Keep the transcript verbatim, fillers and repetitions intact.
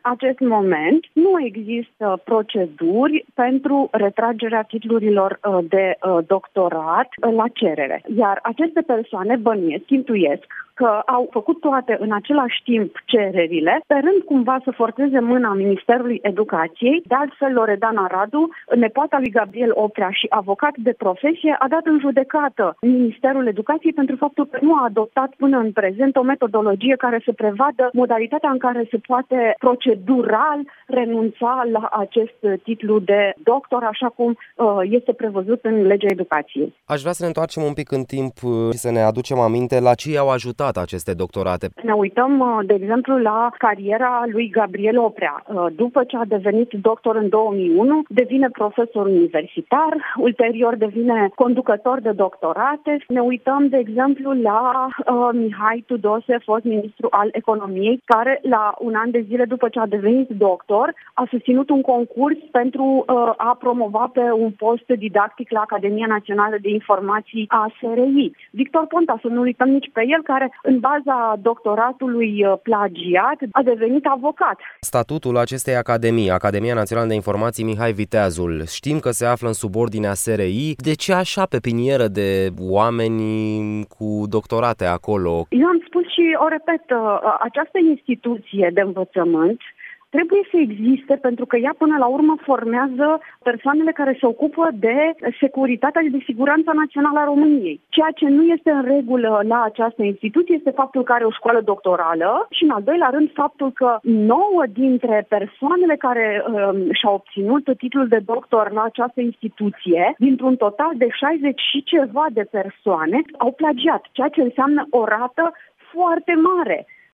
acest moment nu există proceduri pentru retragerea titlurilor de doctorat la cerere. Iar aceste persoane bănuiesc, intuiesc că au făcut toate în același timp cererile, sperând cumva să forțeze mâna Ministerului Educației. De altfel, Loredana Radu, nepoata lui Gabriel Oprea și avocat de profesie, a dat în judecată Ministerul Educației pentru faptul că nu a adoptat până în prezent o metodologie care să prevadă modalitatea în care se poate procedural renunța la acest titlu de doctor, așa cum uh, este prevăzut în legea educației. Aș vrea să ne întoarcem un pic în timp și să ne aducem aminte la ce i-au ajutat aceste doctorate. Ne uităm, de exemplu, la cariera lui Gabriel Oprea. După ce a devenit doctor în două mii unu, devine profesor universitar, ulterior devine conducător de doctorate. Ne uităm, de exemplu, la uh, Mihai Tudose, fost ministru al economiei, care la un an de zile după ce a devenit doctor, a susținut un concurs pentru uh, a promova pe un post didactic la Academia Națională de Informații a S R I. Victor Ponta, să nu uităm nici pe el, care în baza doctoratului plagiat a devenit avocat. Statutul acestei academii, Academia Națională de Informații Mihai Viteazul, știm că se află în subordinea S R I. De ce așa pepinieră de oameni cu doctorate acolo? Eu am spus și o repet, această instituție de învățământ trebuie să existe pentru că ea până la urmă formează persoanele care se ocupă de securitatea și de siguranța națională a României. Ceea ce nu este în regulă la această instituție este faptul că are o școală doctorală și, în al doilea rând, faptul că nouă dintre persoanele care um, și-au obținut titlul de doctor la această instituție, dintr-un total de șaizeci și ceva de persoane, au plagiat, ceea ce înseamnă o rată foarte mare.